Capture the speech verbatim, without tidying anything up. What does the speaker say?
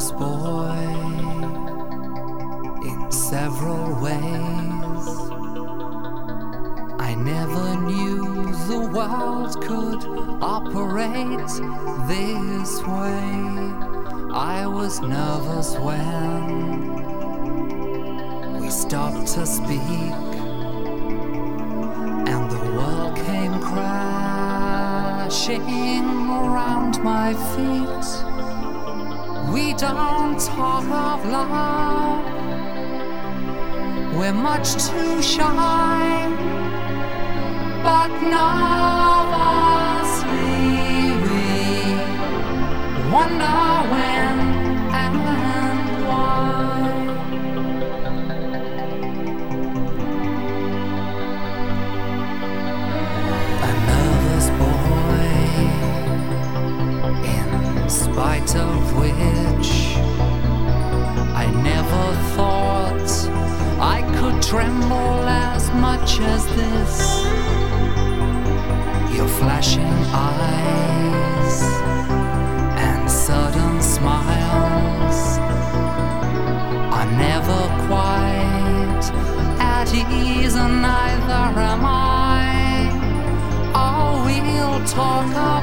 nervous boy in several ways. I never knew the world could operate this way. I was nervous when we stopped to speak, and the world came crashing around my feet. We don't talk of love, we're much too shy, but nervously we wonder when and why. A nervous boy, in spite of which I never thought I could tremble as much as this. Your flashing eyes and sudden smiles are never quite at ease, and neither am I. Oh, we'll talk